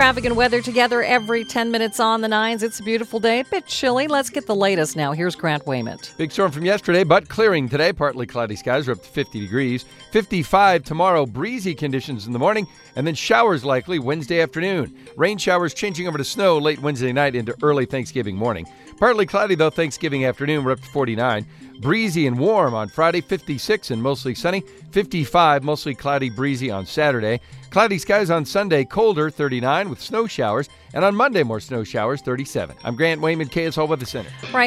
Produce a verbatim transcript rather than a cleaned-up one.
traffic and weather together every ten minutes on the nines. It's a beautiful day, a bit chilly. Let's get the latest now. Here's Grant Wayment. Big storm from yesterday, but clearing today. Partly cloudy skies are up to fifty degrees. fifty-five tomorrow, breezy conditions in the morning, and then showers likely Wednesday afternoon. Rain showers changing over to snow late Wednesday night into early Thanksgiving morning. Partly cloudy, though, Thanksgiving afternoon. We're up to forty-nine. Breezy and warm on Friday, fifty-six and mostly sunny. fifty-five, mostly cloudy, breezy on Saturday. Cloudy skies on Sunday, colder, thirty-nine with snow showers. And on Monday, more snow showers, thirty-seven. I'm Grant Wayman, K S L Weather Center. Right.